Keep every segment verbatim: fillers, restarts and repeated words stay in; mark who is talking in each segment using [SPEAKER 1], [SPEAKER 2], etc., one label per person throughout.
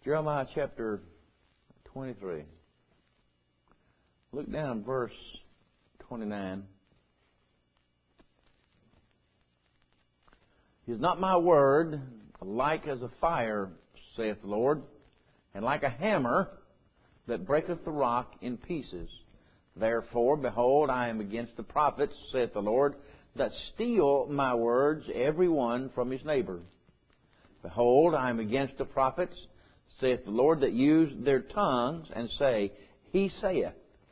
[SPEAKER 1] Jeremiah chapter twenty-three. Look down at verse twenty-nine. Is not my word like as a fire, saith the Lord, and like a hammer that breaketh the rock in pieces? Therefore, behold, I am against the prophets, saith the Lord, that steal my words, every one from his neighbor. Behold, I am against the prophets, saith the Lord, that use their tongues and say, He saith.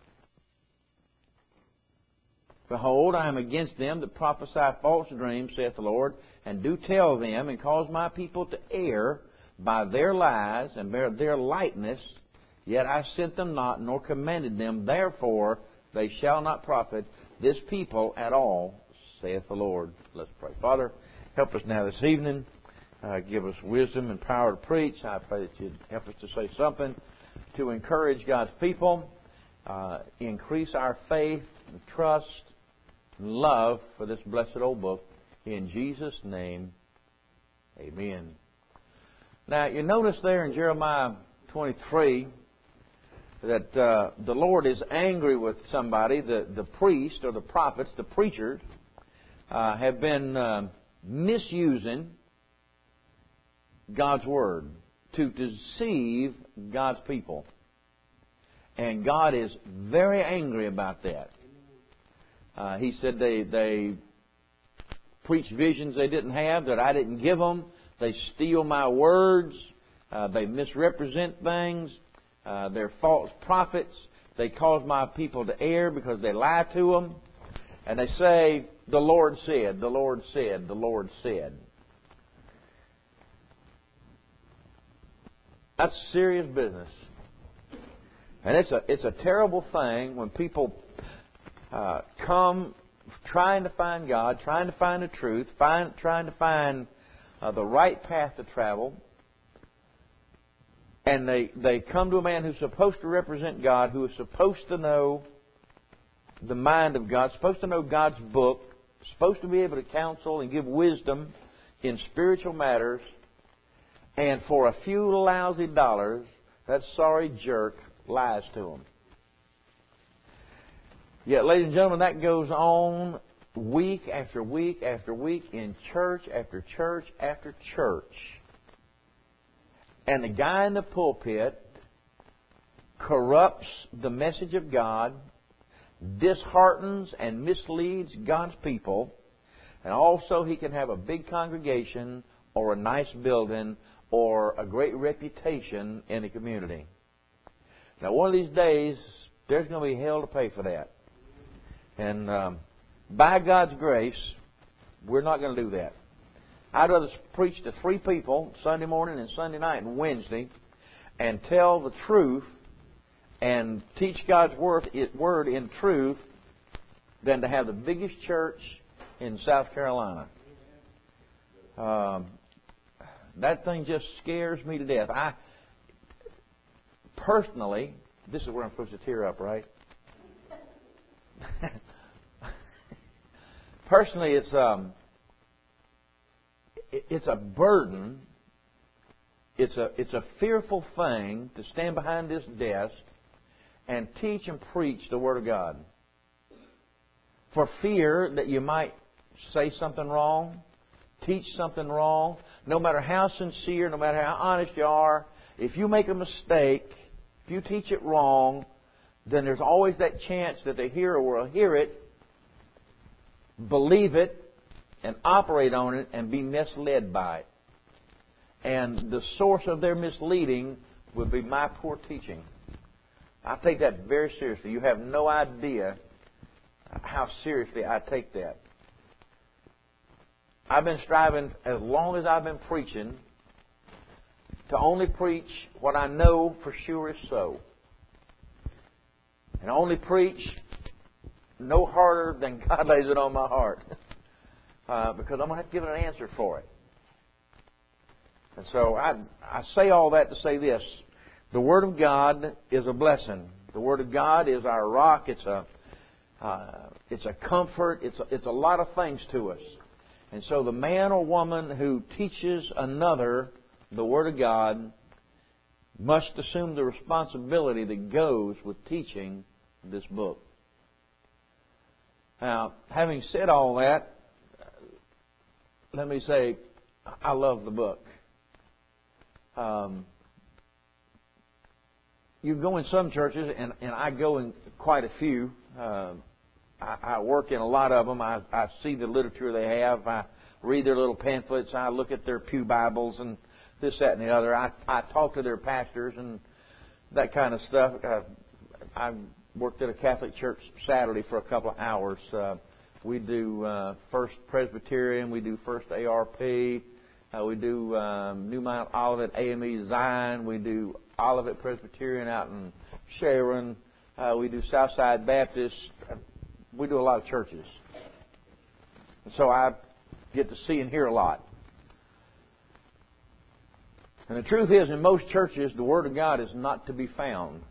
[SPEAKER 1] Behold, I am against them that prophesy false dreams, saith the Lord, and do tell them, and cause my people to err by their lies and by their lightness. Yet I sent them not, nor commanded them. Therefore they shall not profit this people at all, saith the Lord. Let's pray. Father, help us now this evening. Uh, give us wisdom and power to preach. I pray that you'd help us to say something to encourage God's people, uh, increase our faith and trust and love for this blessed old book. In Jesus' name, amen. Now, you notice there in Jeremiah twenty-three that uh, the Lord is angry with somebody. The, the priest or the prophets, the preachers, uh, have been uh, misusing God's Word to deceive God's people. And God is very angry about that. Uh, he said they, they preach visions they didn't have, that I didn't give them. They steal my words. Uh, they misrepresent things. Uh, they're false prophets. They cause my people to err because they lie to them. And they say, the Lord said, the Lord said, the Lord said. That's serious business. And it's a it's a terrible thing when people uh, come trying to find God, trying to find the truth, find, trying to find uh, the right path to travel. And they, they come to a man who's supposed to represent God, who is supposed to know the mind of God, supposed to know God's book, supposed to be able to counsel and give wisdom in spiritual matters. And for a few lousy dollars, that sorry jerk lies to them. Yet, ladies and gentlemen, that goes on week after week after week in church after church after church. And the guy in the pulpit corrupts the message of God, disheartens and misleads God's people, and also he can have a big congregation or a nice building or a great reputation in the community. Now, one of these days, there's going to be hell to pay for that. And um, by God's grace, we're not going to do that. I'd rather preach to three people Sunday morning and Sunday night and Wednesday and tell the truth and teach God's word in truth than to have the biggest church in South Carolina. Um, that thing just scares me to death. I personally, this is where I'm supposed to tear up, right? Personally, it's um, it's a burden. It's a it's a fearful thing to stand behind this desk and teach and preach the Word of God, for fear that you might say something wrong, teach something wrong. No matter how sincere, no matter how honest you are, if you make a mistake, if you teach it wrong, then there's always that chance that the hearer will hear it, believe it, and operate on it and be misled by it. And the source of their misleading would be my poor teaching. I take that very seriously. You have no idea how seriously I take that. I've been striving, as long as I've been preaching, to only preach what I know for sure is so. And only preach no harder than God lays it on my heart. Uh, because I'm going to have to give it an answer for it. And so I, I say all that to say this. The Word of God is a blessing. The Word of God is our rock. It's a, uh, it's a comfort. It's a, it's a lot of things to us. And so the man or woman who teaches another the Word of God must assume the responsibility that goes with teaching this book. Now, having said all that, let me say, I love the book. Um, you go in some churches, and, and I go in quite a few. Uh, I, I work in a lot of them. I, I see the literature they have. I read their little pamphlets. I look at their pew Bibles and this, that, and the other. I, I talk to their pastors and that kind of stuff. Uh, I worked at a Catholic church Saturday for a couple of hours. Uh, we do uh, First Presbyterian. We do First A R P. Uh, we do um, New Mount Olivet A M E Zion. We do Olivet Presbyterian out in Sharon. Uh, we do Southside Baptist. We do a lot of churches. And so I get to see and hear a lot. And the truth is, in most churches, the Word of God is not to be found.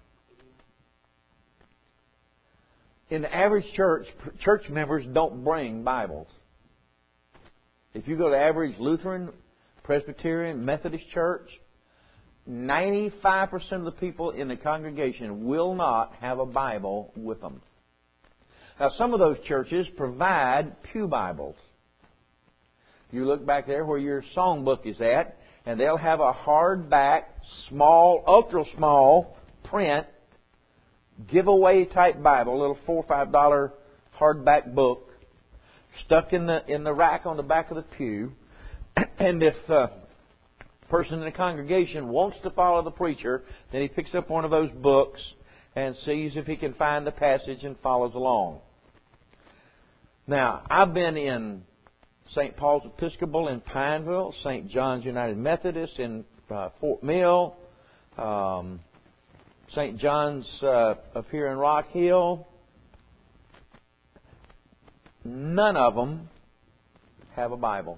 [SPEAKER 1] In the average church, church members don't bring Bibles. If you go to average Lutheran, Presbyterian, Methodist church, ninety-five percent of the people in the congregation will not have a Bible with them. Now, some of those churches provide pew Bibles. You look back there where your songbook is at, and they'll have a hardback, small, ultra small print, giveaway type Bible, a little four or five dollar hardback book, stuck in the in the rack on the back of the pew. And if a person in the congregation wants to follow the preacher, then he picks up one of those books and sees if he can find the passage and follows along. Now, I've been in Saint Paul's Episcopal in Pineville, Saint John's United Methodist in uh, Fort Mill, um, Saint John's uh, up here in Rock Hill. None of them have a Bible.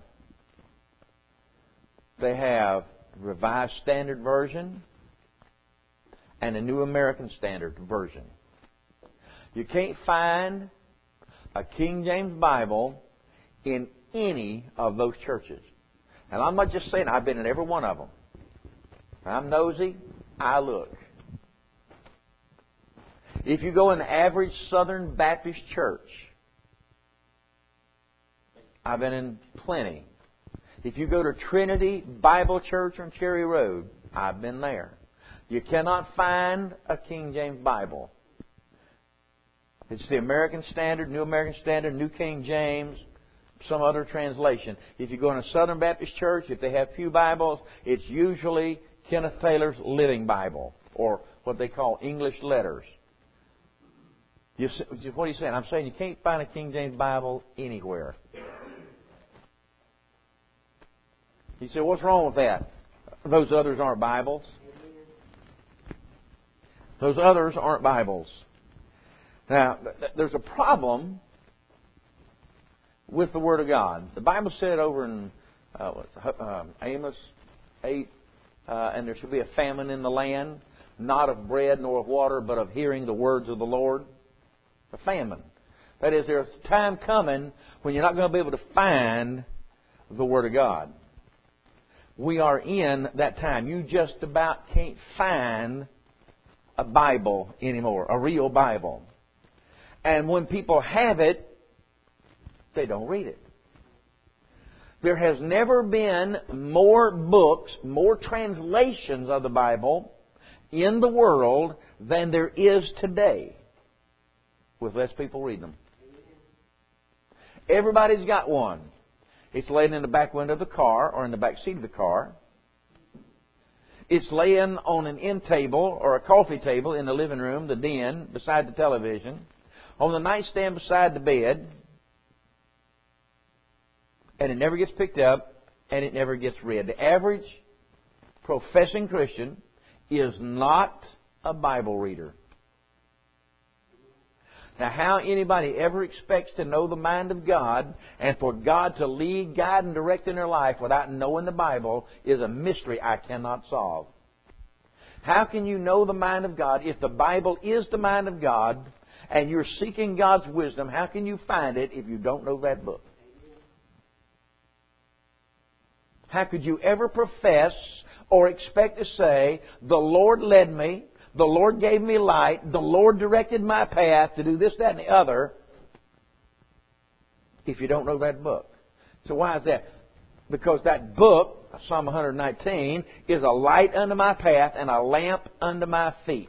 [SPEAKER 1] They have Revised Standard Version and a New American Standard Version. You can't find a King James Bible in any of those churches. And I'm not just saying, I've been in every one of them. I'm nosy, I look. If you go in the average Southern Baptist church, I've been in plenty. If you go to Trinity Bible Church on Cherry Road, I've been there. You cannot find a King James Bible. It's the American Standard, New American Standard, New King James, some other translation. If you go in a Southern Baptist church, if they have pew Bibles, it's usually Kenneth Taylor's Living Bible, or what they call English letters. You, what are you saying? I'm saying you can't find a King James Bible anywhere. You say, what's wrong with that? Those others aren't Bibles. Those others aren't Bibles. Now, there's a problem with the Word of God. The Bible said over in uh, uh, Amos eight, uh, and there shall be a famine in the land, not of bread nor of water, but of hearing the words of the Lord. A famine. That is, there's a time coming when you're not going to be able to find the Word of God. We are in that time. You just about can't find a Bible anymore, a real Bible. And when people have it, they don't read it. There has never been more books, more translations of the Bible in the world than there is today, with less people reading them. Everybody's got one. It's laying in the back window of the car or in the back seat of the car. It's laying on an end table or a coffee table in the living room, the den, beside the television, on the nightstand beside the bed, and it never gets picked up and it never gets read. The average professing Christian is not a Bible reader. Now, how anybody ever expects to know the mind of God and for God to lead, guide, and direct in their life without knowing the Bible is a mystery I cannot solve. How can you know the mind of God if the Bible is the mind of God and you're seeking God's wisdom? How can you find it if you don't know that book? How could you ever profess or expect to say, the Lord led me, the Lord gave me light, the Lord directed my path to do this, that, and the other, if you don't know that book? So why is that? Because that book, Psalm one nineteen, is a light unto my path and a lamp unto my feet.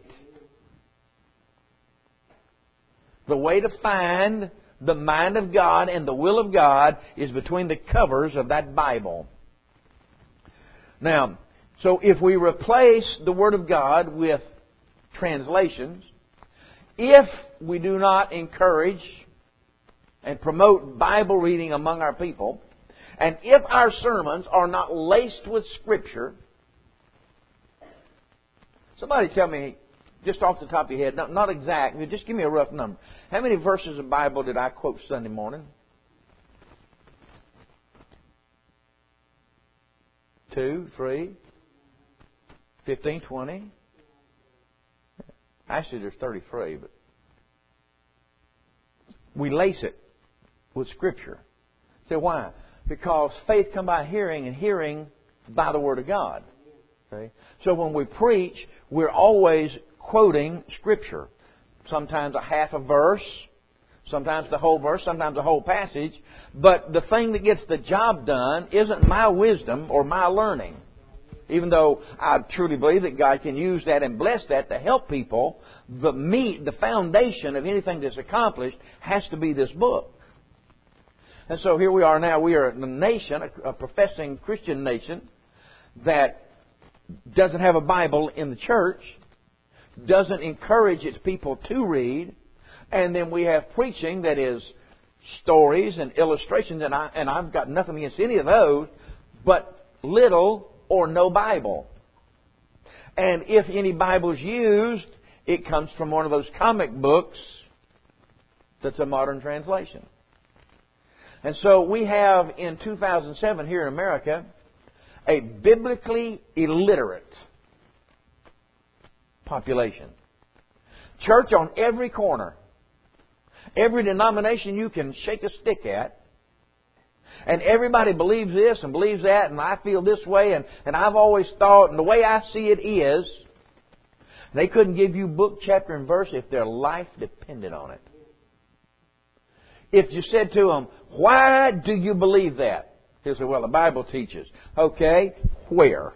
[SPEAKER 1] The way to find the mind of God and the will of God is between the covers of that Bible. Now, so if we replace the Word of God with translations, if we do not encourage and promote Bible reading among our people, and if our sermons are not laced with Scripture, somebody tell me, just off the top of your head, not, not exact, but just give me a rough number. How many verses of the Bible did I quote Sunday morning? Two, three, fifteen, twenty. Actually, there's thirty-three, but we lace it with Scripture. So why? Because faith comes by hearing, and hearing by the Word of God. Okay? So when we preach, we're always quoting Scripture. Sometimes a half a verse, sometimes the whole verse, sometimes the whole passage. But the thing that gets the job done isn't my wisdom or my learning. Even though I truly believe that God can use that and bless that to help people, the meat, the foundation of anything that's accomplished has to be this book. And so here we are now. We are a nation, a, a professing Christian nation, that doesn't have a Bible in the church, doesn't encourage its people to read, and then we have preaching that is stories and illustrations, and, I, and I've got nothing against any of those, but little or no Bible. And if any Bible is used, it comes from one of those comic books that's a modern translation. And so we have in two thousand seven here in America a biblically illiterate population. Church on every corner. Every denomination you can shake a stick at. And everybody believes this and believes that, and I feel this way, and, and I've always thought, and the way I see it is, they couldn't give you book, chapter, and verse if their life depended on it. If you said to them, why do you believe that? He'll say, well, the Bible teaches. Okay, where?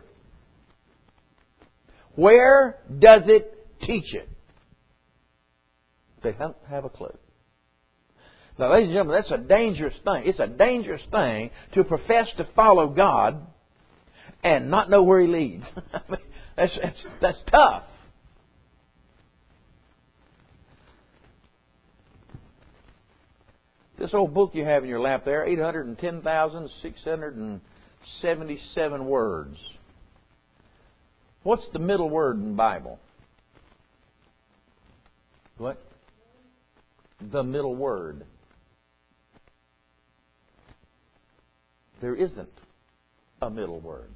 [SPEAKER 1] Where does it teach it? They don't have a clue. Now, ladies and gentlemen, that's a dangerous thing. It's a dangerous thing to profess to follow God and not know where He leads. I mean, that's, that's, that's tough. This old book you have in your lap there, eight hundred ten thousand six hundred seventy-seven words. What's the middle word in the Bible? What? The middle word. There isn't a middle word.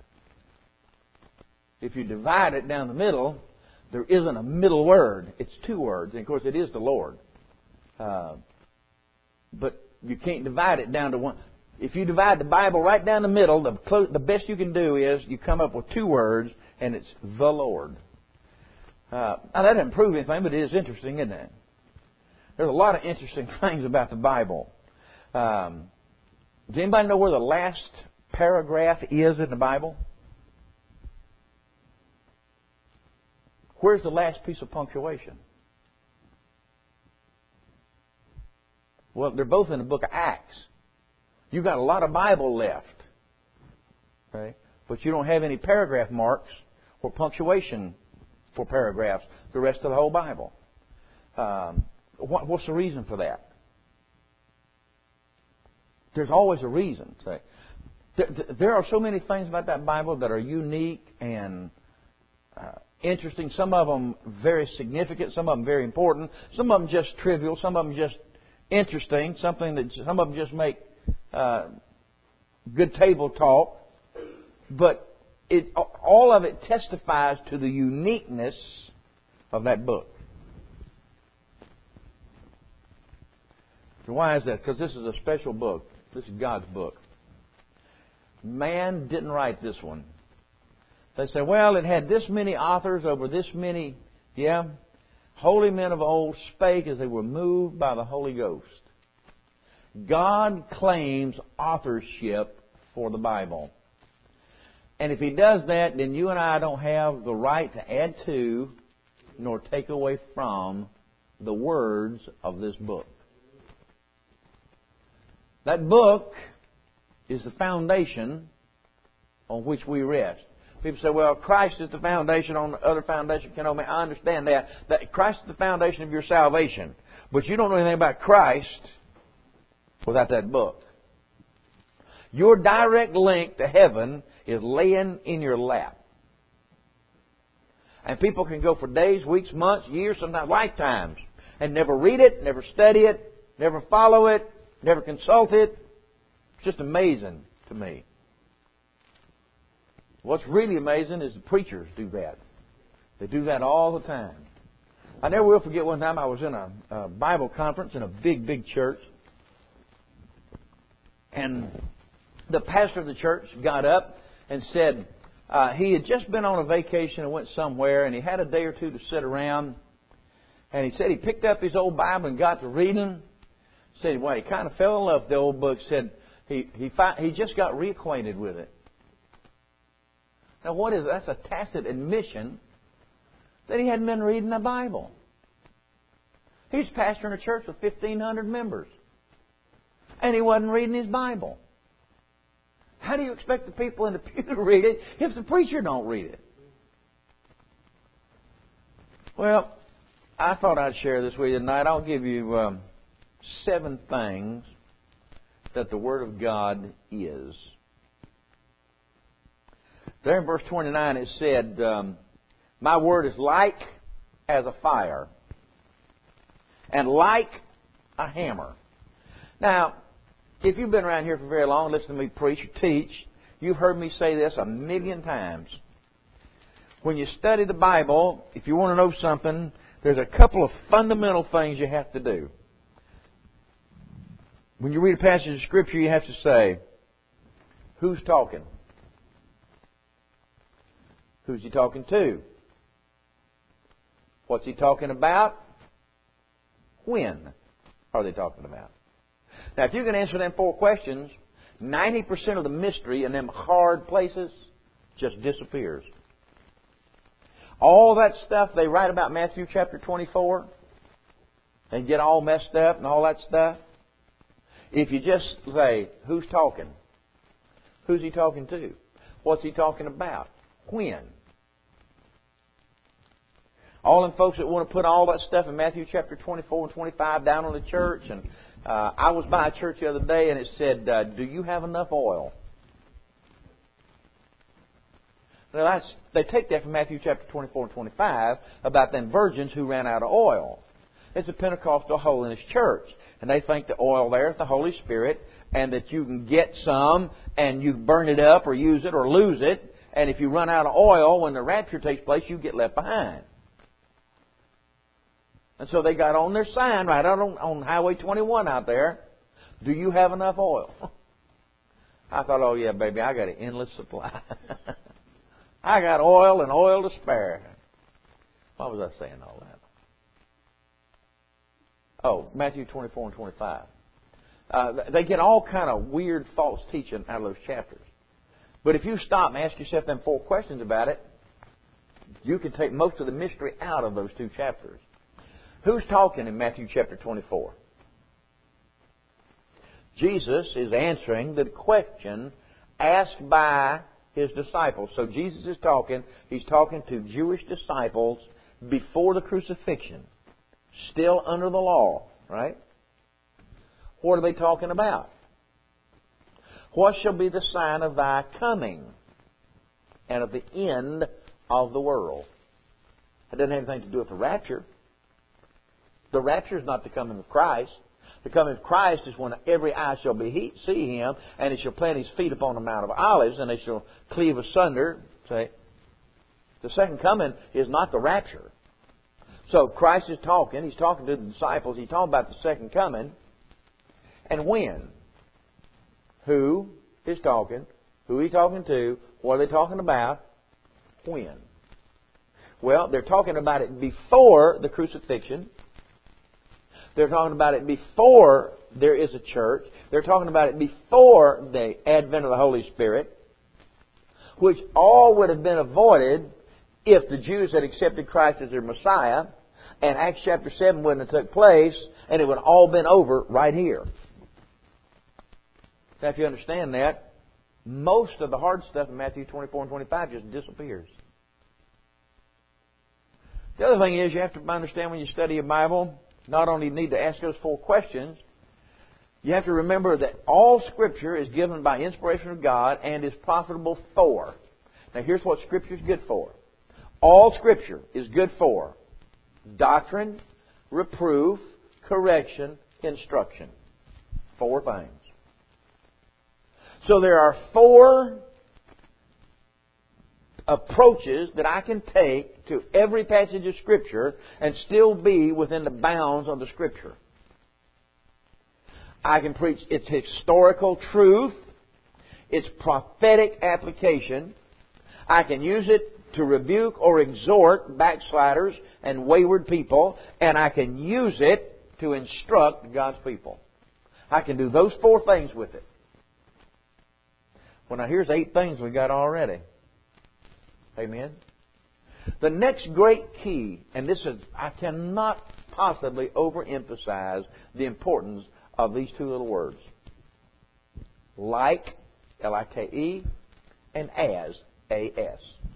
[SPEAKER 1] If you divide it down the middle, there isn't a middle word. It's two words. And of course, it is the Lord. Uh, but you can't divide it down to one. If you divide the Bible right down the middle, the, clo- the best you can do is you come up with two words, and it's the Lord. Uh, now, that doesn't prove anything, but it is interesting, isn't it? There's a lot of interesting things about the Bible. Um, does anybody know where the last paragraph is in the Bible? Where's the last piece of punctuation? Well, they're both in the book of Acts. You've got a lot of Bible left. Okay? But you don't have any paragraph marks or punctuation for paragraphs the rest of the whole Bible. Um, what, what's the reason for that? There's always a reason. Say, there, there are so many things about that Bible that are unique and uh, interesting. Some of them very significant. Some of them very important. Some of them just trivial. Some of them just interesting. Something that some of them just make uh, good table talk. But it, all of it testifies to the uniqueness of that book. So why is that? Because this is a special book. This is God's book. Man didn't write this one. They say, well, it had this many authors over this many. Yeah. Holy men of old spake as they were moved by the Holy Ghost. God claims authorship for the Bible. And if He does that, then you and I don't have the right to add to nor take away from the words of this book. That book is the foundation on which we rest. People say, well, Christ is the foundation, on the other foundation can only. I understand that. That Christ is the foundation of your salvation. But you don't know anything about Christ without that book. Your direct link to heaven is laying in your lap. And people can go for days, weeks, months, years, sometimes lifetimes, and never read it, never study it, never follow it, never consult it. It's just amazing to me. What's really amazing is the preachers do that. They do that all the time. I never will forget one time I was in a, a Bible conference in a big, big church. And the pastor of the church got up and said uh, he had just been on a vacation and went somewhere, and he had a day or two to sit around. And he said he picked up his old Bible and got to reading. Said, well, he kind of fell in love with the old book. Said he he fi- he just got reacquainted with it. Now, what is that? That's a tacit admission that he hadn't been reading the Bible. He's pastoring a church with fifteen hundred members, and he wasn't reading his Bible. How do you expect the people in the pew to read it if the preacher don't read it? Well, I thought I'd share this with you tonight. I'll give you um, seven things that the Word of God is. There in verse twenty-nine it said, um, my word is like as a fire and like a hammer. Now, if you've been around here for very long, listen to me preach or teach, you've heard me say this a million times. When you study the Bible, if you want to know something, there's a couple of fundamental things you have to do. When you read a passage of Scripture, you have to say, who's talking? Who's he talking to? What's he talking about? When are they talking about? Now, if you can answer them four questions, ninety percent of the mystery in them hard places just disappears. All that stuff they write about Matthew chapter twenty-four and get all messed up and all that stuff, if you just say, who's talking? Who's he talking to? What's he talking about? When? All them folks that want to put all that stuff in Matthew chapter twenty-four and twenty-five down on the church. And uh, I was by a church the other day and it said, uh, do you have enough oil? Now that's, they take that from Matthew chapter twenty-four and twenty-five about them virgins who ran out of oil. It's a Pentecostal holiness church. And they think the oil there is the Holy Spirit and that you can get some and you burn it up or use it or lose it. And if you run out of oil when the rapture takes place, you get left behind. And so they got on their sign right out on, on Highway twenty-one out there, do you have enough oil? I thought, oh yeah, baby, I got an endless supply. I got oil and oil to spare. Why was I saying all that? Oh, Matthew twenty-four and twenty-five. Uh, they get all kind of weird false teaching out of those chapters. But if you stop and ask yourself them four questions about it, you can take most of the mystery out of those two chapters. Who's talking in Matthew chapter twenty-four? Jesus is answering the question asked by His disciples. So Jesus is talking, He's talking to Jewish disciples before the crucifixion, still under the law, right? What are they talking about? What shall be the sign of thy coming and of the end of the world? It doesn't have anything to do with the rapture. The rapture is not the coming of Christ. The coming of Christ is when every eye shall be he, see Him, and He shall plant His feet upon the Mount of Olives, and they shall cleave asunder. Say, the second coming is not the rapture. So Christ is talking. He's talking to the disciples. He's talking about the second coming. And when? Who is talking Who are you talking to? What are they talking about? When? Well, they're talking about it before the crucifixion. They're talking about it before there is a church. They're talking about it before the advent of the Holy Spirit, which all would have been avoided if the Jews had accepted Christ as their Messiah, and Acts chapter seven wouldn't have took place, and it would have all been over right here. Now, if you understand that, most of the hard stuff in Matthew twenty-four and twenty-five just disappears. The other thing is, you have to understand when you study a Bible, not only need to ask those four questions, you have to remember that all Scripture is given by inspiration of God and is profitable for. Now, here's what Scripture is good for. All Scripture is good for doctrine, reproof, correction, instruction. Four things. So there are four approaches that I can take to every passage of Scripture and still be within the bounds of the Scripture. I can preach its historical truth, its prophetic application. I can use it to rebuke or exhort backsliders and wayward people, and I can use it to instruct God's people. I can do those four things with it. Well, now here's eight things we got already. Amen? The next great key, and this is, I cannot possibly overemphasize the importance of these two little words. Like, L I K E, and as, A S.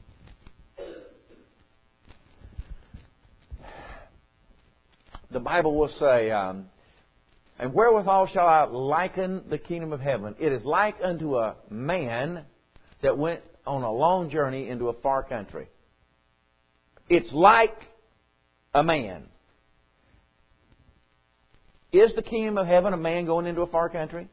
[SPEAKER 1] The Bible will say, um, and wherewithal shall I liken the kingdom of heaven? It is like unto a man that went on a long journey into a far country. It's like a man. Is the kingdom of heaven a man going into a far country?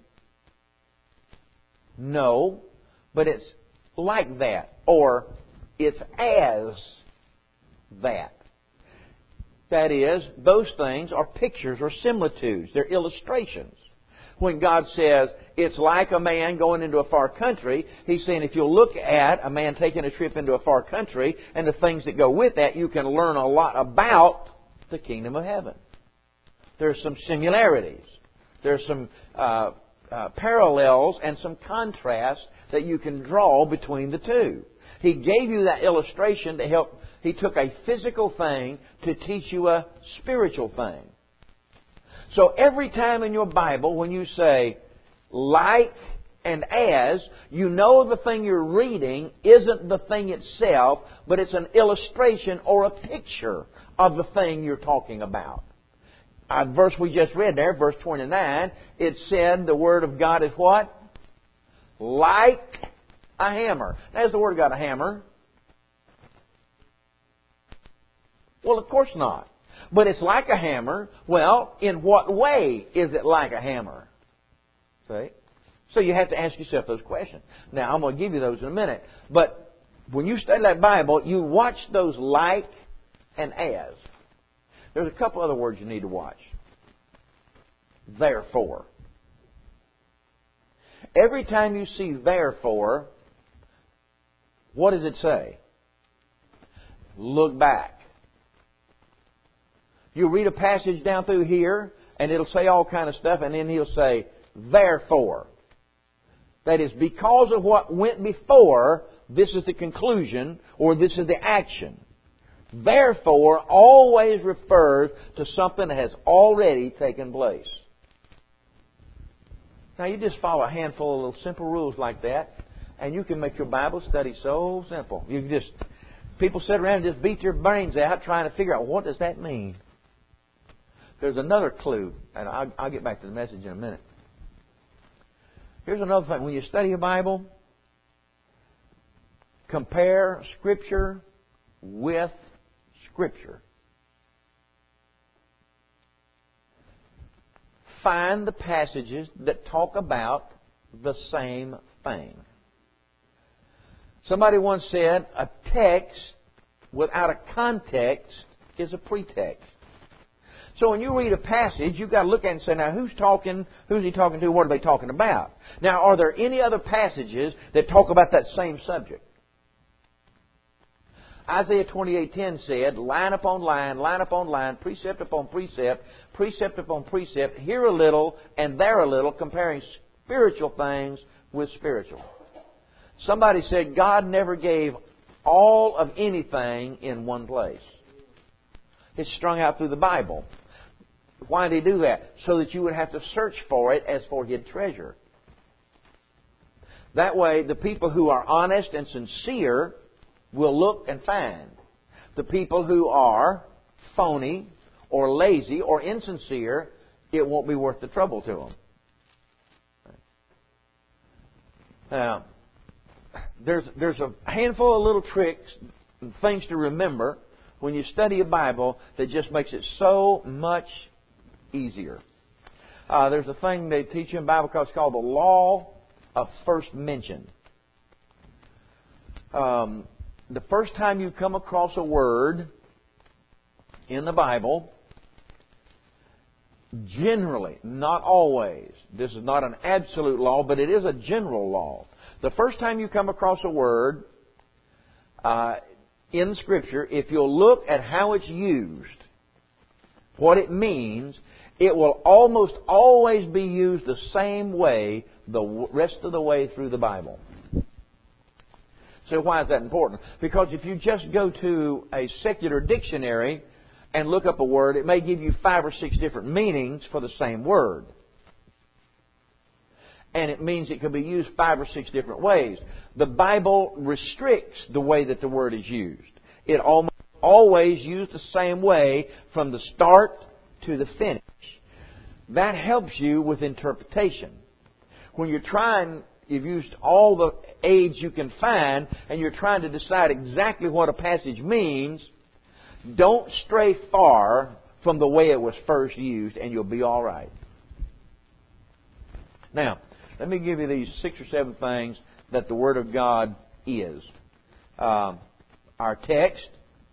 [SPEAKER 1] No, but it's like that, or it's as that. That is, those things are pictures or similitudes. They're illustrations. When God says, it's like a man going into a far country, He's saying if you'll look at a man taking a trip into a far country and the things that go with that, you can learn a lot about the kingdom of heaven. There's some similarities. There's some uh, uh, parallels and some contrasts that you can draw between the two. He gave you that illustration to help. He took a physical thing to teach you a spiritual thing. So every time in your Bible when you say like and as, you know the thing you're reading isn't the thing itself, but it's an illustration or a picture of the thing you're talking about. Uh, verse we just read there, verse twenty-nine, it said the Word of God is what? Like a hammer. Now, is the Word of God a hammer? Well, of course not. But it's like a hammer. Well, in what way is it like a hammer? See? So you have to ask yourself those questions. Now, I'm going to give you those in a minute. But when you study that Bible, you watch those like and as. There's a couple other words you need to watch. Therefore. Every time you see therefore, what does it say? Look back. You read a passage down through here, and it'll say all kind of stuff, and then he'll say, therefore. That is, because of what went before, this is the conclusion, or this is the action. Therefore always refers to something that has already taken place. Now, you just follow a handful of little simple rules like that, and you can make your Bible study so simple. You can just, people sit around and just beat their brains out trying to figure out, what does that mean? There's another clue, and I'll, I'll get back to the message in a minute. Here's another thing. When you study a Bible, compare Scripture with Scripture. Find the passages that talk about the same thing. Somebody once said, a text without a context is a pretext. So when you read a passage, you've got to look at it and say, now who's talking, who's he talking to, what are they talking about? Now, are there any other passages that talk about that same subject? Isaiah twenty-eight ten said, line upon line, line upon line, precept upon precept, precept upon precept, here a little and there a little, comparing spiritual things with spiritual. Somebody said God never gave all of anything in one place. It's strung out through the Bible. Why did He do that? So that you would have to search for it as for hid treasure. That way, the people who are honest and sincere will look and find. The people who are phony or lazy or insincere, it won't be worth the trouble to them. Now, there's, there's a handful of little tricks and things to remember when you study a Bible that just makes it so much easier. Uh, there's a thing they teach you in Bible college called the law of first mention. Um, the first time you come across a word in the Bible, generally, not always, this is not an absolute law, but it is a general law. The first time you come across a word uh, in Scripture, if you'll look at how it's used, what it means, it will almost always be used the same way the rest of the way through the Bible. So why is that important? Because if you just go to a secular dictionary and look up a word, it may give you five or six different meanings for the same word. And it means it can be used five or six different ways. The Bible restricts the way that the word is used. It almost always used the same way from the start to the finish. That helps you with interpretation. When you're trying, you've used all the aids you can find, and you're trying to decide exactly what a passage means, don't stray far from the way it was first used, and you'll be all right. Now, let me give you these six or seven things that the Word of God is. Uh, our text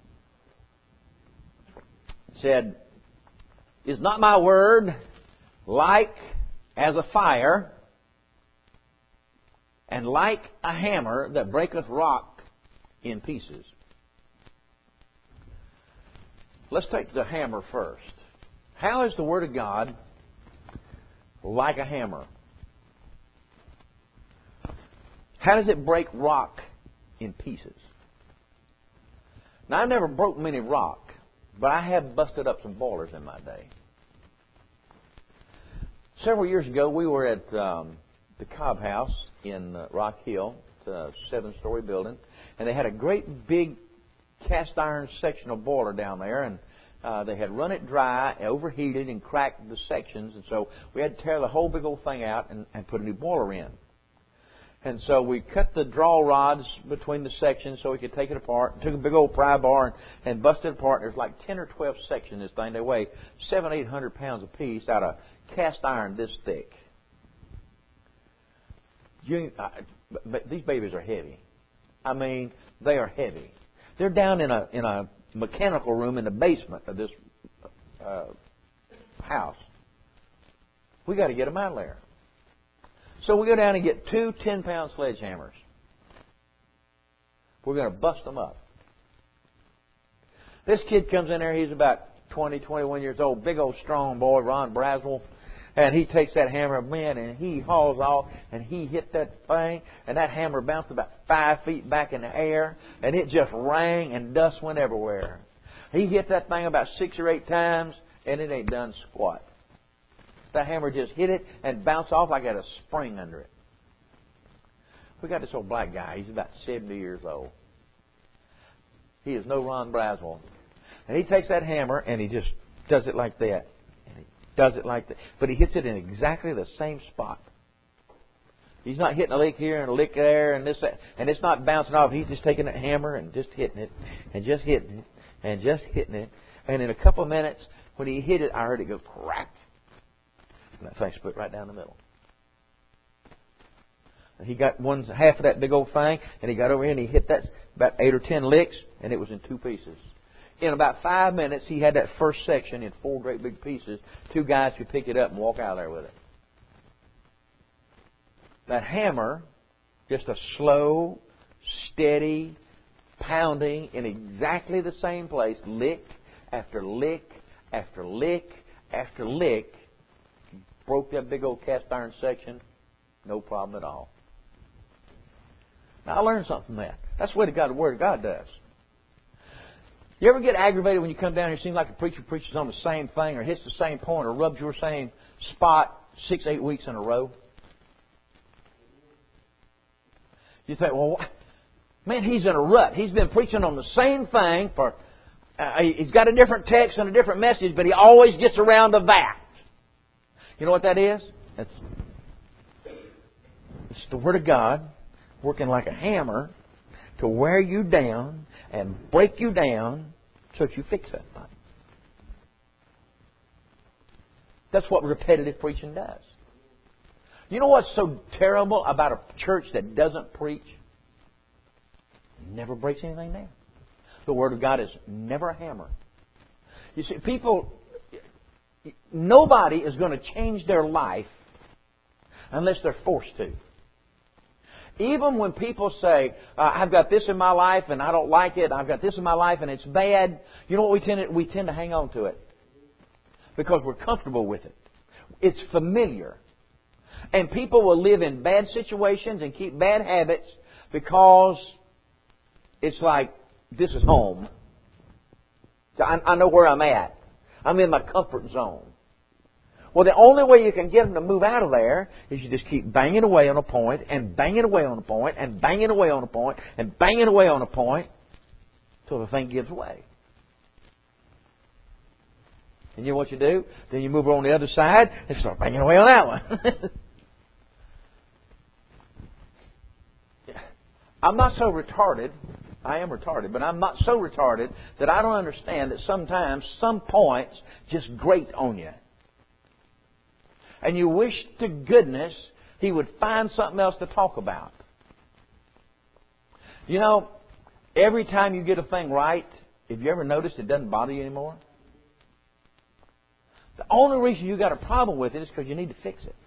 [SPEAKER 1] said, "Is not my word like as a fire, and like a hammer that breaketh rock in pieces?" Let's take the hammer first. How is the Word of God like a hammer? How does it break rock in pieces? Now, I never broke many rock, but I have busted up some boilers in my day. Several years ago, we were at um, the Cobb House in uh, Rock Hill. It's a seven-story building. And they had a great big cast iron sectional boiler down there. And uh, they had run it dry, overheated, and cracked the sections. And so we had to tear the whole big old thing out and, and put a new boiler in. And so we cut the draw rods between the sections so we could take it apart. Took a big old pry bar and, and busted it apart. There's like ten or twelve sections in this thing. They weigh seven, eight hundred pounds apiece out of cast iron this thick. You, uh, but these babies are heavy. I mean, they are heavy. They're down in a in a mechanical room in the basement of this uh, house. We got to get them out of there. So we go down and get two ten-pound sledgehammers. We're going to bust them up. This kid comes in there. He's about twenty, twenty-one years old. Big old strong boy, Ron Braswell. And he takes that hammer, man, and he hauls off, and he hit that thing, and that hammer bounced about five feet back in the air, and it just rang, and dust went everywhere. He hit that thing about six or eight times, and it ain't done squat. That hammer just hit it and bounced off like it had a spring under it. We got this old black guy. He's about seventy years old. He is no Ron Braswell. And he takes that hammer, and he just does it like that. Does it like that. But he hits it in exactly the same spot. He's not hitting a lick here and a lick there and this, that, and it's not bouncing off. He's just taking that hammer and just hitting it and just hitting it and just hitting it. And in a couple of minutes, when he hit it, I heard it go crack. And that thing split right down the middle. And he got one half of that big old thing, and he got over here and he hit that about eight or ten licks, and it was in two pieces. in about five minutes, he had that first section in four great big pieces. Two guys could pick it up and walk out of there with it. That hammer, just a slow, steady pounding in exactly the same place, lick after lick after lick after lick, broke that big old cast iron section, no problem at all. Now, I learned something from that. That's the way the, God, the Word of God does. You ever get aggravated when you come down here and it seems like the preacher preaches on the same thing or hits the same point or rubs your same spot six, eight weeks in a row? You think, well, man, he's in a rut. He's been preaching on the same thing for, uh, he's got a different text and a different message, but he always gets around to that. You know what that is? It's, it's the Word of God working like a hammer to wear you down and break you down so that you fix that thing. That's what repetitive preaching does. You know what's so terrible about a church that doesn't preach? It never breaks anything down. The Word of God is never a hammer. You see, people, nobody is going to change their life unless they're forced to. Even when people say, uh, I've got this in my life and I don't like it, I've got this in my life and it's bad, you know what we tend to, we tend to hang on to it. Because we're comfortable with it. It's familiar. And people will live in bad situations and keep bad habits because it's like, this is home. I, I know where I'm at. I'm in my comfort zone. Well, the only way you can get them to move out of there is you just keep banging away on a point and banging away on a point and banging away on a point and banging away on a point until the thing gives way. And you know what you do? Then you move over on the other side and start banging away on that one. I'm not so retarded. I am retarded, but I'm not so retarded that I don't understand that sometimes some points just grate on you. And you wish to goodness he would find something else to talk about. You know, every time you get a thing right, have you ever noticed it doesn't bother you anymore? The only reason you got a problem with it is because you need to fix it.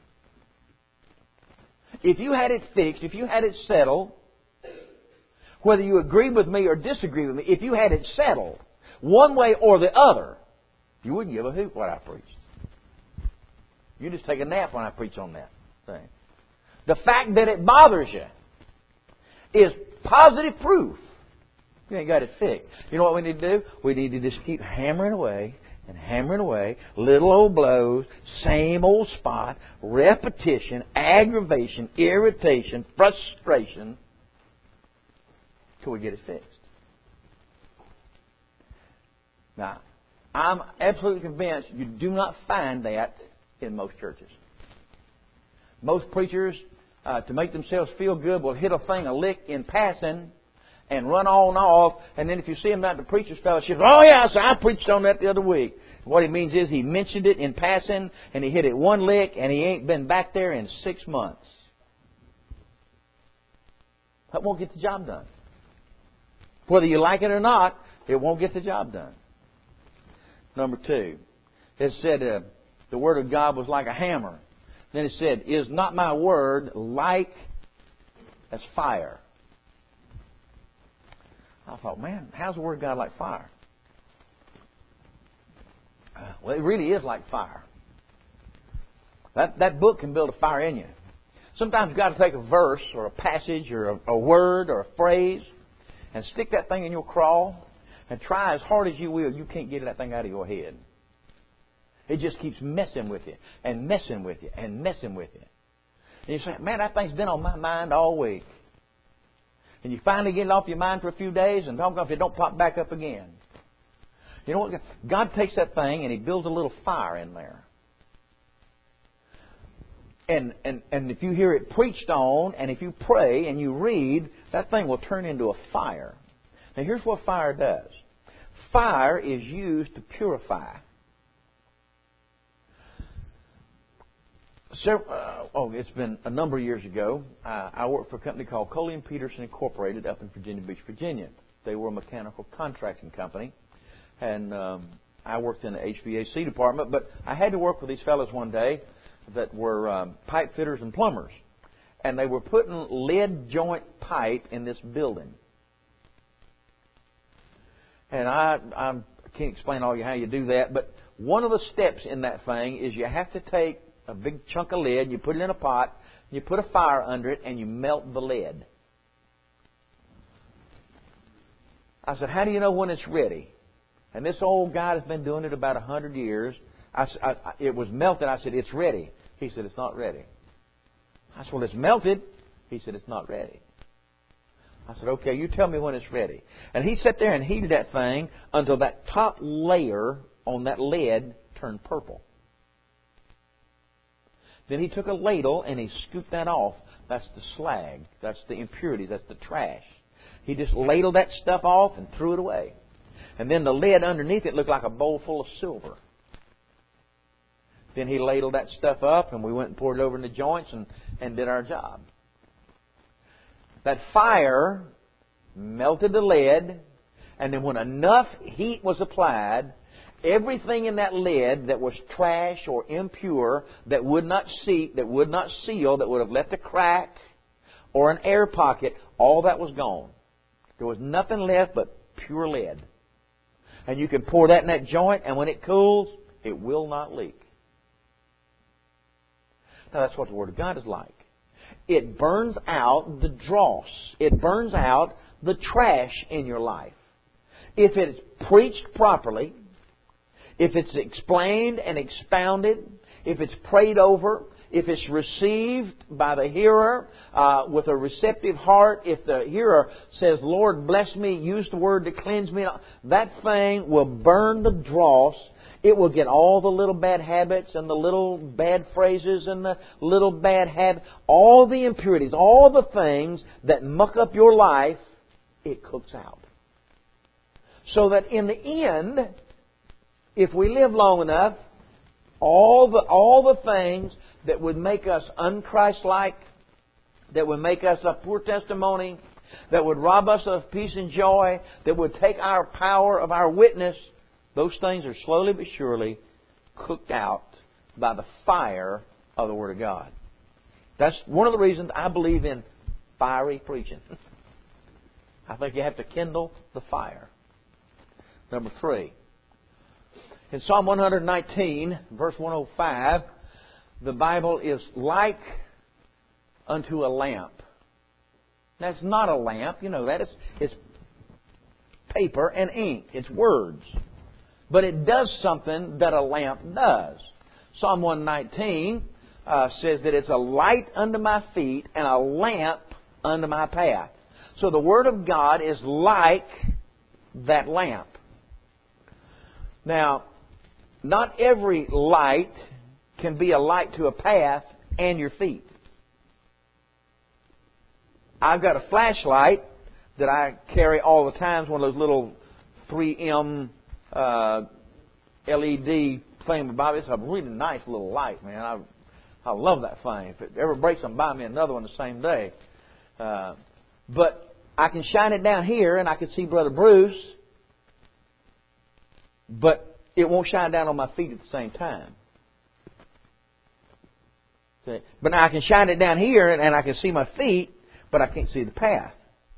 [SPEAKER 1] If you had it fixed, if you had it settled, whether you agree with me or disagree with me, if you had it settled one way or the other, you wouldn't give a hoot what I preached. You just take a nap when I preach on that thing. The fact that it bothers you is positive proof you ain't got it fixed. You know what we need to do? We need to just keep hammering away and hammering away, little old blows, same old spot, repetition, aggravation, irritation, frustration, till we get it fixed. Now, I'm absolutely convinced you do not find that in most churches. Most preachers, uh, to make themselves feel good, will hit a thing a lick in passing and run on off. And then if you see them at the preacher's fellowship, oh yeah, so I preached on that the other week. What he means is he mentioned it in passing and he hit it one lick and he ain't been back there in six months. That won't get the job done. Whether you like it or not, it won't get the job done. Number two, it said uh, the Word of God was like a hammer. Then it said, is not my Word like as fire? I thought, man, how's the Word of God like fire? Uh, well, it really is like fire. That, that book can build a fire in you. Sometimes you've got to take a verse or a passage or a, a word or a phrase and stick that thing in your craw and try as hard as you will, you can't get that thing out of your head. It just keeps messing with you and messing with you and messing with you. And you say, man, that thing's been on my mind all week. And you finally get it off your mind for a few days and don't, it don't pop back up again. You know what? God takes that thing and He builds a little fire in there. And, and, and if you hear it preached on and if you pray and you read, that thing will turn into a fire. Now here's what fire does. Fire is used to purify. So, uh, oh, it's been a number of years ago. Uh, I worked for a company called Coley and Peterson Incorporated up in Virginia Beach, Virginia. They were a mechanical contracting company. and um, I worked in the H V A C department, but I had to work with these fellows one day that were um, pipe fitters and plumbers, and they were putting lead joint pipe in this building. And I, I can't explain all you how you do that, but one of the steps in that thing is you have to take a big chunk of lead, you put it in a pot, you put a fire under it, and you melt the lead. I said, how do you know when it's ready? And this old guy has been doing it about a hundred years. I, I, it was melted. I said, it's ready. He said, it's not ready. I said, well, it's melted. He said, it's not ready. I said, okay, you tell me when it's ready. And he sat there and heated that thing until that top layer on that lead turned purple. Then he took a ladle and he scooped that off. That's the slag. That's the impurities. That's the trash. He just ladled that stuff off and threw it away. And then the lead underneath it looked like a bowl full of silver. Then he ladled that stuff up and we went and poured it over in the joints and, and did our job. That fire melted the lead, and then when enough heat was applied, everything in that lead that was trash or impure, that would not seat, that would not seal, that would have left a crack or an air pocket, all that was gone. There was nothing left but pure lead. And you can pour that in that joint, and when it cools, it will not leak. Now that's what the Word of God is like. It burns out the dross. It burns out the trash in your life. If it's preached properly, if it's explained and expounded, if it's prayed over, if it's received by the hearer uh, with a receptive heart, if the hearer says, Lord, bless me, use the Word to cleanse me, that thing will burn the dross. It will get all the little bad habits and the little bad phrases and the little bad habits, all the impurities, all the things that muck up your life, it cooks out. So that in the end, if we live long enough, all the all the things that would make us unchristlike, that would make us a poor testimony, that would rob us of peace and joy, that would take our power of our witness, those things are slowly but surely cooked out by the fire of the Word of God. That's one of the reasons I believe in fiery preaching. I think you have to kindle the fire. Number three. In Psalm one nineteen, verse one oh five, the Bible is like unto a lamp. That's not a lamp, you know that. It's, it's paper and ink. It's words. But it does something that a lamp does. Psalm one nineteen uh, says that it's a light unto my feet and a lamp unto my path. So the Word of God is like that lamp. Now, not every light can be a light to a path and your feet. I've got a flashlight that I carry all the time. It's one of those little three M uh, L E D thingamabob. It's a really nice little light, man. I I love that thing. If it ever breaks, I'm buying me another one the same day. Uh, but I can shine it down here and I can see Brother Bruce, but it won't shine down on my feet at the same time. See? But now I can shine it down here and, and I can see my feet, but I can't see the path.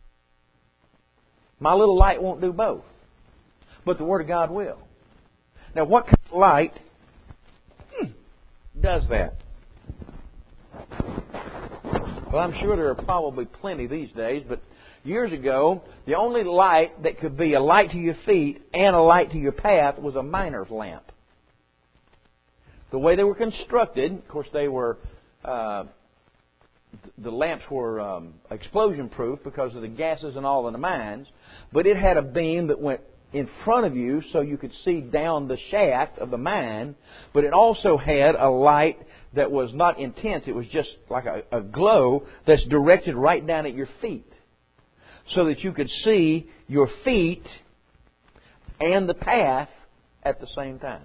[SPEAKER 1] My little light won't do both. But the Word of God will. Now what kind of light hmm, does that? Well, I'm sure there are probably plenty these days, but years ago, the only light that could be a light to your feet and a light to your path was a miner's lamp. The way they were constructed, of course, they were uh, the lamps were um, explosion-proof because of the gases and all in the mines, but it had a beam that went in front of you so you could see down the shaft of the mine, but it also had a light that was not intense. It was just like a, a glow that's directed right down at your feet so that you could see your feet and the path at the same time.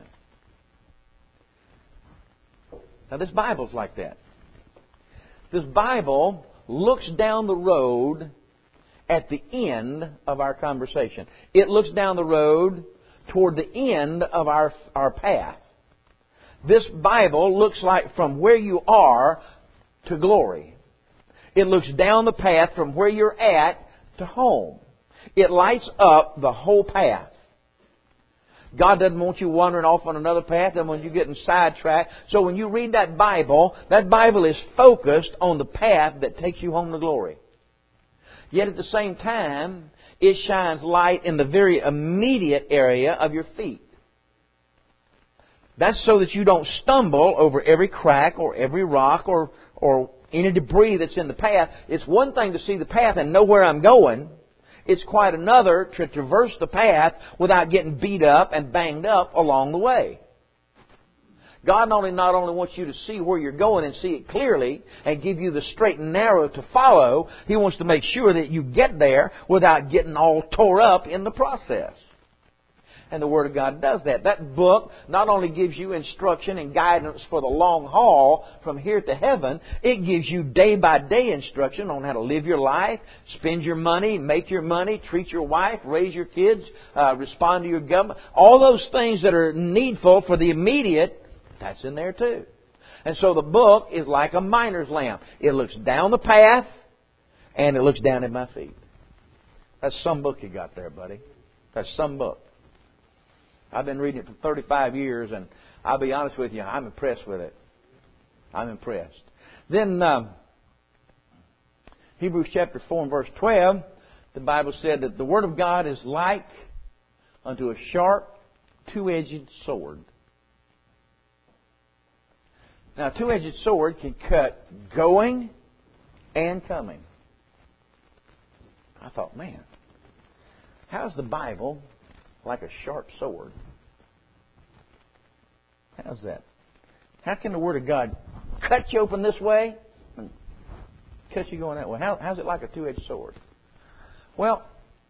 [SPEAKER 1] Now this Bible's like that. This Bible looks down the road at the end of our conversation. It looks down the road toward the end of our, our path. This Bible looks like from where you are to glory. It looks down the path from where you're at to home. It lights up the whole path. God doesn't want you wandering off on another path and when you're getting sidetracked. So when you read that Bible, that Bible is focused on the path that takes you home to glory. Yet at the same time, it shines light in the very immediate area of your feet. That's so that you don't stumble over every crack or every rock or, or any debris that's in the path. It's one thing to see the path and know where I'm going. It's quite another to traverse the path without getting beat up and banged up along the way. God not only, not only wants you to see where you're going and see it clearly and give you the straight and narrow to follow, He wants to make sure that you get there without getting all tore up in the process. And the Word of God does that. That book not only gives you instruction and guidance for the long haul from here to heaven, it gives you day-by-day instruction on how to live your life, spend your money, make your money, treat your wife, raise your kids, uh, respond to your government. All those things that are needful for the immediate, that's in there too. And so the book is like a miner's lamp. It looks down the path and it looks down at my feet. That's some book you got there, buddy. That's some book. I've been reading it for thirty-five years, and I'll be honest with you, I'm impressed with it. I'm impressed. Then, um, Hebrews chapter four and verse twelve, the Bible said that the Word of God is like unto a sharp, two-edged sword. Now, a two-edged sword can cut going and coming. I thought, man, how's the Bible like a sharp sword? How's that? How can the Word of God cut you open this way and cut you going that way? How, how's it like a two-edged sword? Well,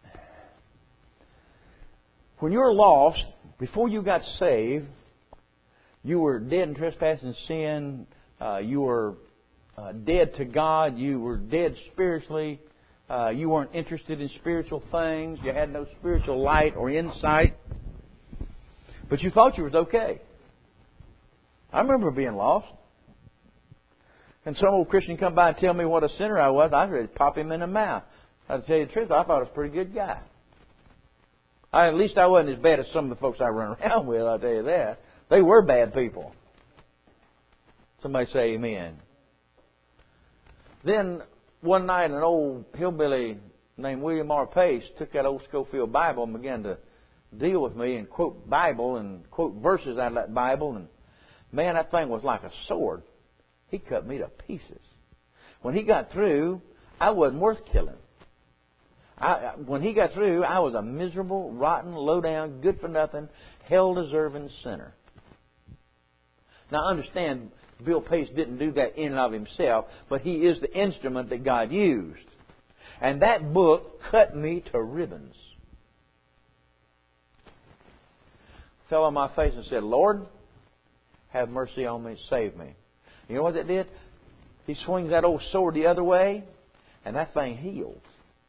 [SPEAKER 1] when you're lost, before you got saved, you were dead in trespass and sin. Uh, you were uh, dead to God. You were dead spiritually. Uh, you weren't interested in spiritual things. You had no spiritual light or insight. But you thought you was okay. I remember being lost. And some old Christian come by and tell me what a sinner I was. I was ready to pop him in the mouth. To tell you the truth, I thought I was a pretty good guy. I, at least I wasn't as bad as some of the folks I run around with, I'll tell you that. They were bad people. Somebody say amen. Then one night, an old hillbilly named William R. Pace took that old Schofield Bible and began to deal with me and quote Bible and quote verses out of that Bible. And man, that thing was like a sword. He cut me to pieces. When he got through, I wasn't worth killing. I, when he got through, I was a miserable, rotten, low-down, good-for-nothing, hell-deserving sinner. Now, understand, Bill Pace didn't do that in and of himself, but he is the instrument that God used. And that book cut me to ribbons. Fell on my face and said, Lord, have mercy on me, save me. You know what that did? He swings that old sword the other way, and that thing heals.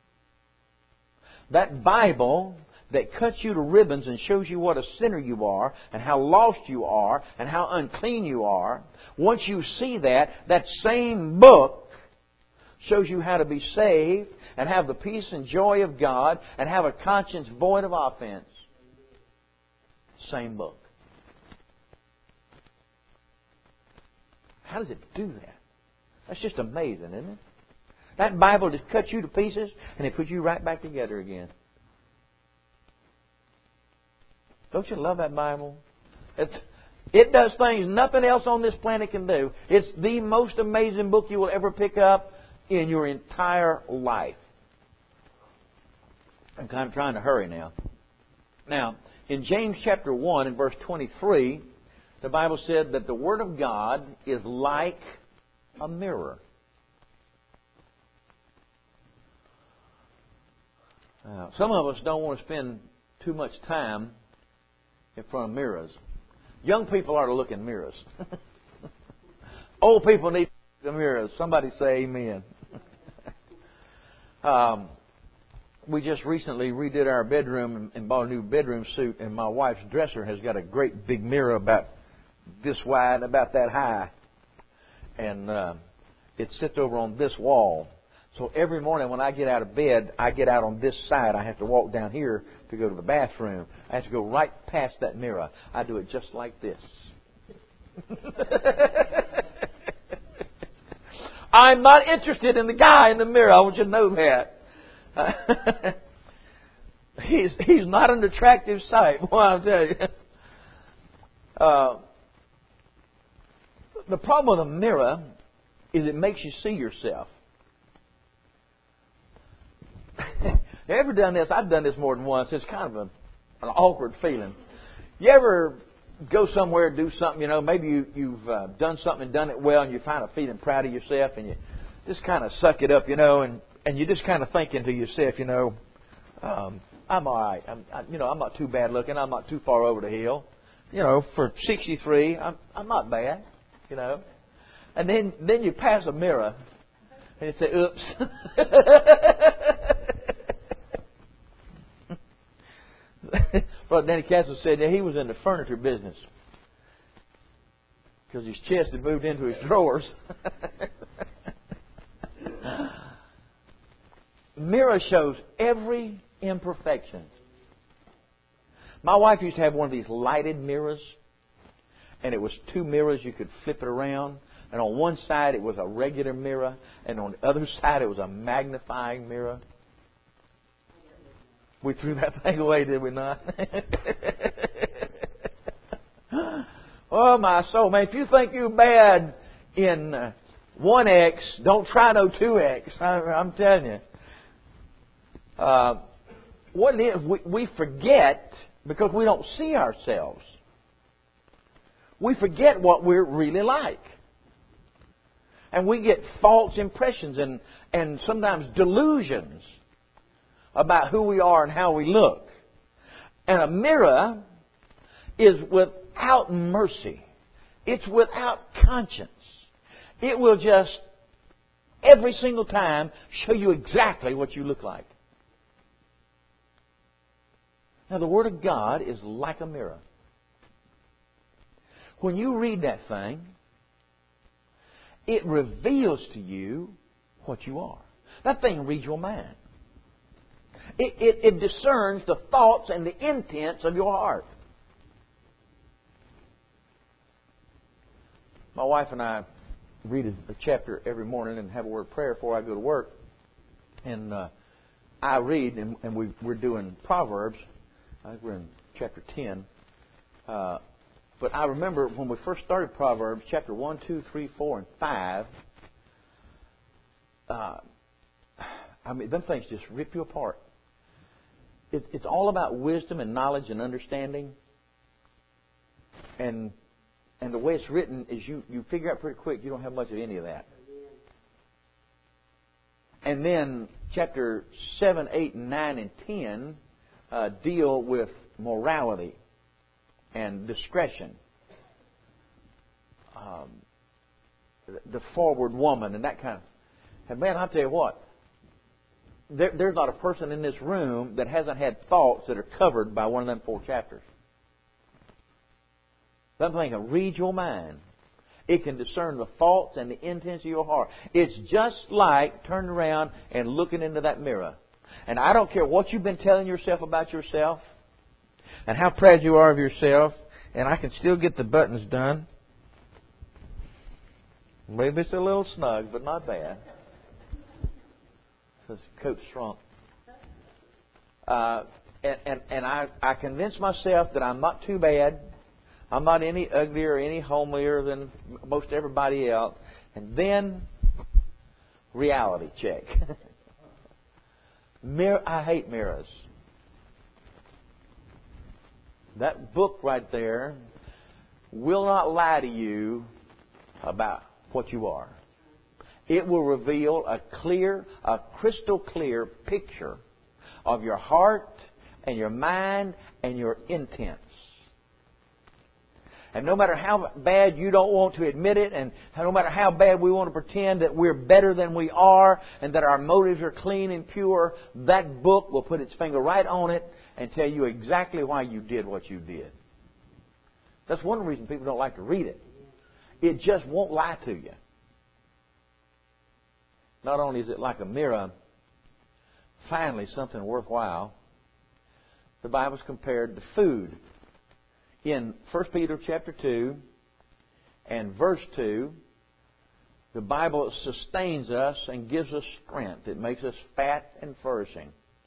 [SPEAKER 1] That Bible that cuts you to ribbons and shows you what a sinner you are and how lost you are and how unclean you are, once you see that, that same book shows you how to be saved and have the peace and joy of God and have a conscience void of offense. Same book. How does it do that? That's just amazing, isn't it? That Bible just cuts you to pieces and it puts you right back together again. Don't you love that Bible? It's, it does things nothing else on this planet can do. It's the most amazing book you will ever pick up in your entire life. I'm kind of trying to hurry now. Now, in James chapter one and verse twenty-three, the Bible said that the Word of God is like a mirror. Uh, some of us don't want to spend too much time in front of mirrors. Young people are to look in mirrors. Old people need to look in mirrors. Somebody say amen. um, we just recently redid our bedroom and, and bought a new bedroom suite, and my wife's dresser has got a great big mirror about this wide, about that high, and uh, it sits over on this wall. So every morning when I get out of bed, I get out on this side. I have to walk down here to go to the bathroom. I have to go right past that mirror. I do it just like this. I'm not interested in the guy in the mirror. I want you to know that. he's he's not an attractive sight. Boy, I'll tell you. Uh, the problem with a mirror is it makes you see yourself. You ever done this? I've done this more than once. It's kind of a, an awkward feeling. You ever go somewhere and do something, you know, maybe you, you've uh, done something and done it well, and you find a feeling proud of yourself, and you just kind of suck it up, you know, and, and you just kind of thinking to yourself, you know, um, I'm all right. I'm, I, you know, I'm not too bad looking. I'm not too far over the hill. You know, for sixty-three, I'm, I'm not bad, you know. And then, then you pass a mirror, and you say, oops. Brother Danny Castle said that he was in the furniture business because his chest had moved into his drawers. Mirror shows every imperfection. My wife used to have one of these lighted mirrors, and it was two mirrors. You could flip it around, and on one side it was a regular mirror, and on the other side it was a magnifying mirror. We threw that thing away, did we not? Oh, my soul, man. If you think you're bad in one X, don't try no two X. I'm telling you. Uh, what it is, we, we forget because we don't see ourselves. We forget what we're really like. And we get false impressions and, and sometimes delusions about who we are and how we look. And a mirror is without mercy. It's without conscience. It will just, every single time, show you exactly what you look like. Now, the Word of God is like a mirror. When you read that thing, it reveals to you what you are. That thing reads your mind. It, it, it discerns the thoughts and the intents of your heart. My wife and I read a chapter every morning and have a word of prayer before I go to work. And uh, I read, and, and we, we're doing Proverbs. I think we're in chapter ten. Uh, but I remember when we first started Proverbs, chapter one, two, three, four, and five, uh, I mean, them things just rip you apart. It's, it's all about wisdom and knowledge and understanding. And and the way it's written is you, you figure out pretty quick you don't have much of any of that. And then chapter seven, eight, and nine, and ten uh, deal with morality and discretion. Um, the forward woman and that kind of... And man, I'll tell you what. There, there's not a person in this room that hasn't had thoughts that are covered by one of them four chapters. That thing can read your mind. It can discern the thoughts and the intents of your heart. It's just like turning around and looking into that mirror. And I don't care what you've been telling yourself about yourself and how proud you are of yourself, and I can still get the buttons done. Maybe it's a little snug, but not bad. This coat shrunk. Uh, and and, and I, I convince myself that I'm not too bad. I'm not any uglier or any homelier than most everybody else. And then, reality check. Mirror, I hate mirrors. That book right there will not lie to you about what you are. It will reveal a clear, a crystal clear picture of your heart and your mind and your intents. And no matter how bad you don't want to admit it, and no matter how bad we want to pretend that we're better than we are, and that our motives are clean and pure, that book will put its finger right on it and tell you exactly why you did what you did. That's one reason people don't like to read it. It just won't lie to you. Not only is it like a mirror, finally something worthwhile, the Bible's compared to food. In First Peter chapter two and verse two, the Bible sustains us and gives us strength. It makes us fat and flourishing.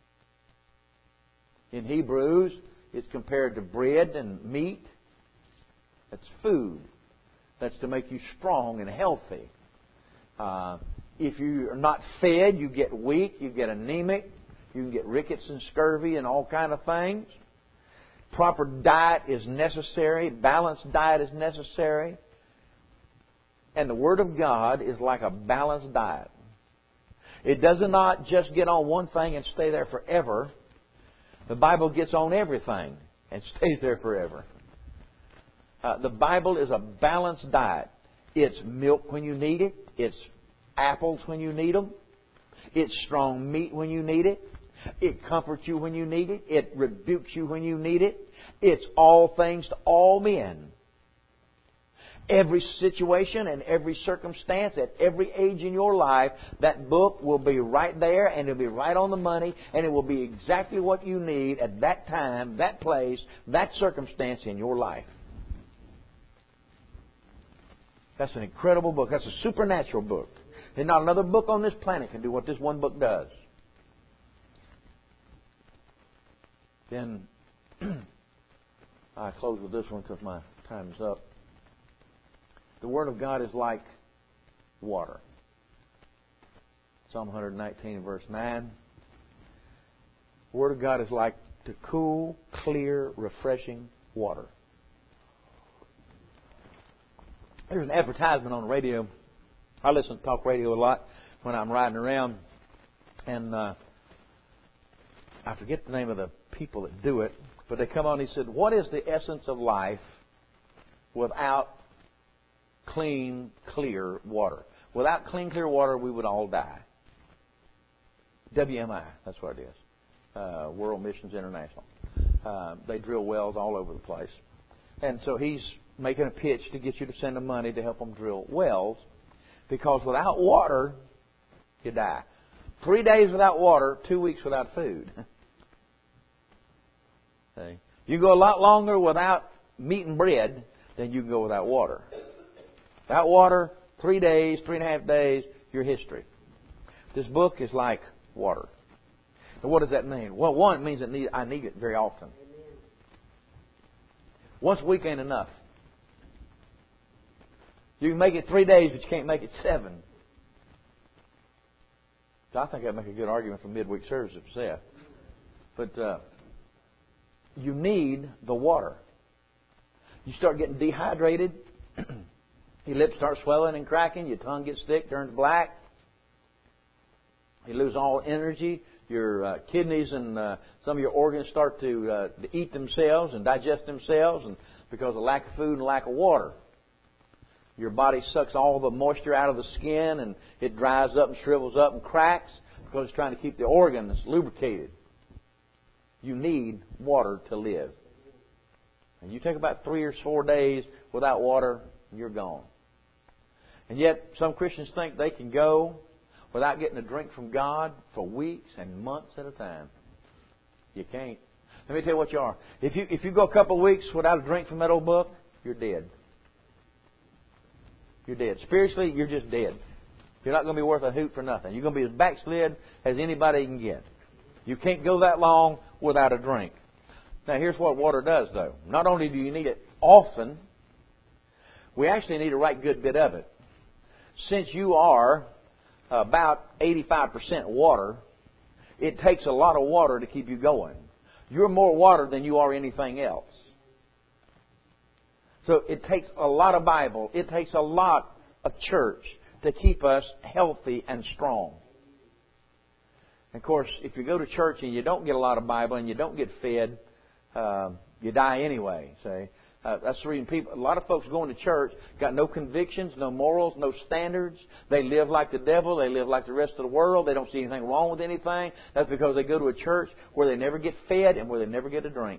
[SPEAKER 1] In Hebrews, it's compared to bread and meat. That's food. That's to make you strong and healthy. Uh, if you are not fed, you get weak, you get anemic, you can get rickets and scurvy and all kind of things. Proper diet is necessary. Balanced diet is necessary. And the Word of God is like a balanced diet. It does not just get on one thing and stay there forever. The Bible gets on everything and stays there forever. Uh, the Bible is a balanced diet. It's milk when you need it. It's apples when you need them. It's strong meat when you need it. It comforts you when you need it. It rebukes you when you need it. It's all things to all men. Every situation and every circumstance at every age in your life, that book will be right there, and it'll be right on the money, and it will be exactly what you need at that time, that place, that circumstance in your life. That's an incredible book. That's a supernatural book. And not another book on this planet can do what this one book does. Then I close with this one because my time is up. The Word of God is like water. Psalm one nineteen, verse nine. The Word of God is like to cool, clear, refreshing water. There's an advertisement on the radio. I listen to talk radio a lot when I'm riding around. And uh, I forget the name of the people that do it. But they come on and he said, what is the essence of life without clean, clear water? Without clean, clear water, we would all die. W M I, that's what it is. Uh, World Missions International. Uh, they drill wells all over the place. And so he's making a pitch to get you to send them money to help them drill wells. Because without water, you die. Three days without water, two weeks without food. See? You go a lot longer without meat and bread than you can go without water. Without water, three days, three and a half days, your history. This book is like water. And what does that mean? Well, one, it means that I need it very often. Once a week ain't enough. You can make it three days, but you can't make it seven. So I think I'd make a good argument for midweek service itself. But uh, you need the water. You start getting dehydrated. Your lips start swelling and cracking. Your tongue gets thick, turns black. You lose all energy. Your uh, kidneys and uh, some of your organs start to, uh, to eat themselves and digest themselves, and because of lack of food and lack of water. Your body sucks all the moisture out of the skin, and it dries up and shrivels up and cracks because it's trying to keep the organs lubricated. You need water to live. And you take about three or four days without water, and you're gone. And yet, some Christians think they can go without getting a drink from God for weeks and months at a time. You can't. Let me tell you what you are. If you if you go a couple of weeks without a drink from that old book, you're dead. You're dead. Spiritually, you're just dead. You're not going to be worth a hoot for nothing. You're going to be as backslid as anybody can get. You can't go that long without a drink. Now, here's what water does, though. Not only do you need it often, we actually need a right good bit of it. Since you are about eighty-five percent water, it takes a lot of water to keep you going. You're more water than you are anything else. So it takes a lot of Bible. It takes a lot of church to keep us healthy and strong. And of course, if you go to church and you don't get a lot of Bible and you don't get fed, uh, you die anyway. See? Uh, that's the reason people, a lot of folks going to church got no convictions, no morals, no standards. They live like the devil. They live like the rest of the world. They don't see anything wrong with anything. That's because they go to a church where they never get fed and where they never get a drink.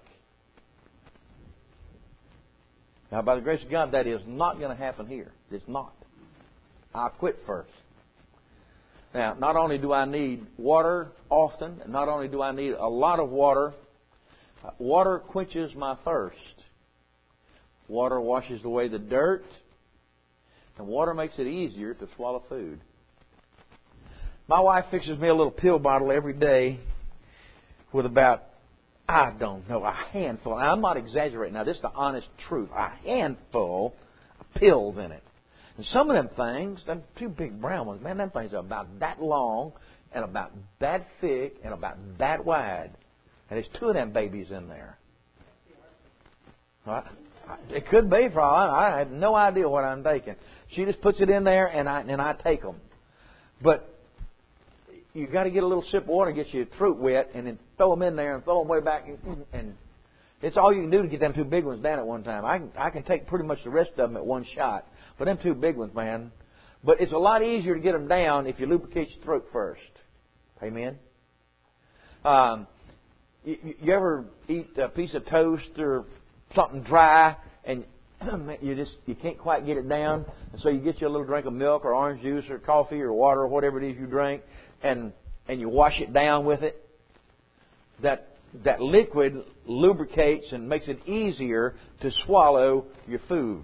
[SPEAKER 1] Now, by the grace of God, that is not going to happen here. It's not. I'll quit first. Now, not only do I need water often, not only do I need a lot of water, water quenches my thirst. Water washes away the dirt, and water makes it easier to swallow food. My wife fixes me a little pill bottle every day with about, I don't know, a handful. I'm not exaggerating. Now, this is the honest truth. A handful of pills in it. And some of them things, them two big brown ones, man, them things are about that long and about that thick and about that wide. And there's two of them babies in there. Right? It could be for all I, I have no idea what I'm taking. She just puts it in there and I and I take them. But you got to get a little sip of water, get your throat wet, and then throw them in there and throw them way back. And, and it's all you can do to get them two big ones down at one time. I can, I can take pretty much the rest of them at one shot. But them two big ones, man. But it's a lot easier to get them down if you lubricate your throat first. Amen? Um, you, you ever eat a piece of toast or something dry and you just you can't quite get it down, and so you get you a little drink of milk or orange juice or coffee or water or whatever it is you drink, and and you wash it down with it. That that liquid lubricates and makes it easier to swallow your food.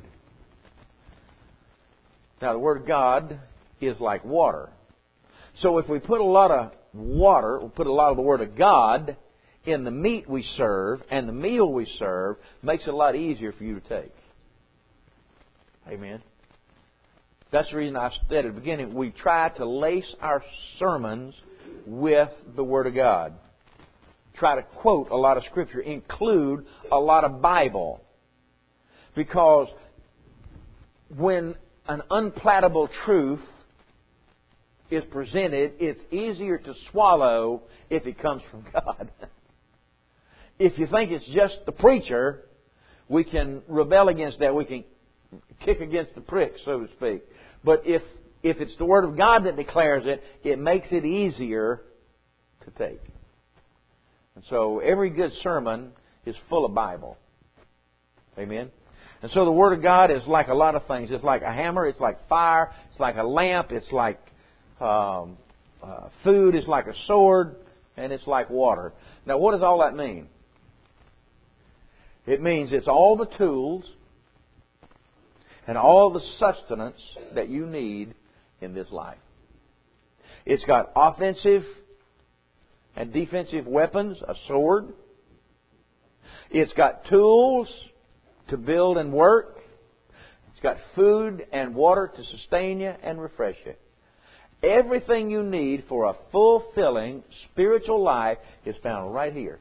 [SPEAKER 1] Now the Word of God is like water. So if we put a lot of water, we put a lot of the Word of God in the meat we serve and the meal we serve, makes it a lot easier for you to take. Amen. That's the reason I said at the beginning, we try to lace our sermons with the Word of God. Try to quote a lot of Scripture, include a lot of Bible. Because when an unpalatable truth is presented, it's easier to swallow if it comes from God. If you think it's just the preacher, we can rebel against that. We can kick against the prick, so to speak. But if if it's the Word of God that declares it, it makes it easier to take. And so every good sermon is full of Bible. Amen? And so the Word of God is like a lot of things. It's like a hammer. It's like fire. It's like a lamp. It's like um, uh, food. It's like a sword. And it's like water. Now, what does all that mean? It means it's all the tools and all the sustenance that you need in this life. It's got offensive and defensive weapons, a sword. It's got tools to build and work. It's got food and water to sustain you and refresh you. Everything you need for a fulfilling spiritual life is found right here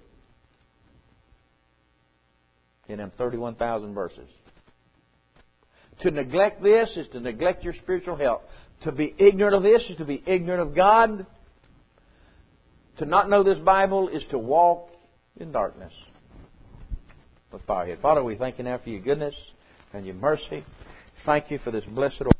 [SPEAKER 1] in them thirty-one thousand verses. To neglect this is to neglect your spiritual health. To be ignorant of this is to be ignorant of God. To not know this Bible is to walk in darkness. Let's bow our head. Father, we thank you now for your goodness and your mercy. Thank you for this blessed